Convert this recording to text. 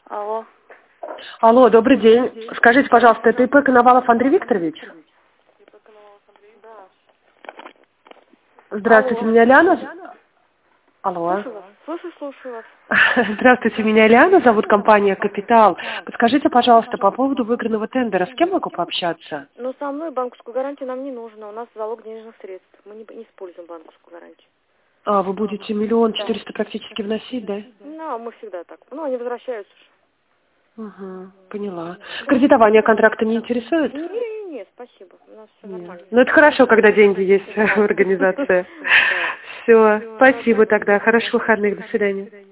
Алло. Алло, добрый день. Скажите, пожалуйста, это ИП Коновалов Андрей Викторович? Да. Здравствуйте, Алло. меня Ляна. Алло. Слушаю вас. Здравствуйте, меня Ляна, зовут компания «Капитал». Подскажите, пожалуйста, по поводу выигранного тендера, с кем могу пообщаться? Но со мной банковскую гарантию нам не нужно. У нас залог денежных средств. Мы не используем банковскую гарантию. А, вы будете 1 400 000 практически вносить, да? Ну, мы всегда так. Ну, они возвращаются же. Угу, поняла. Кредитование контракта не интересует? Нет, спасибо. У нас все Нет. нормально. Ну, это хорошо, когда деньги есть в организации. Все, спасибо тогда. Хороших выходных. До свидания.